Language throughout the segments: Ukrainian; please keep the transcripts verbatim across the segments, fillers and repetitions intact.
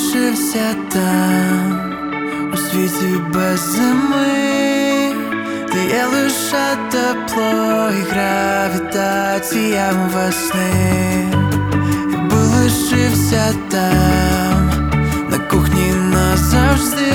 лишився там, у світі без зими, де є лише тепло і гравітація весни. Якби лишився там, на кухні назавжди,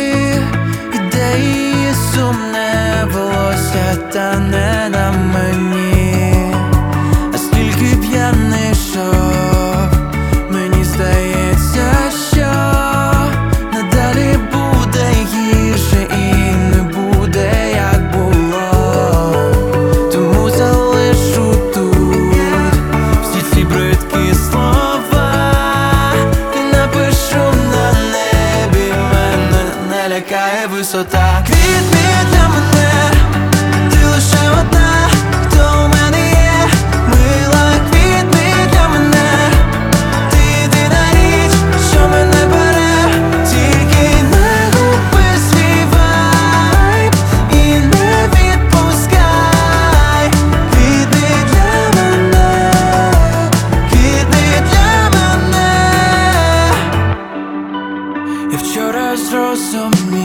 ідеї сумне волосся та не на мені. А скільки б я не йшов, мені здається, що надалі буде гірше і не буде, як було. Тому залишу тут всі ці бридкі слова і напишу на небі: мене не лякає висота. Квітни для мене, ти лише одна, хто у мене є. Мила, квітни для мене, ти єдина річ, що мене бере. Тільки не губи свій вайб і не відпускай. Квітни для мене, квітни для мене. Я вчора зрозумів,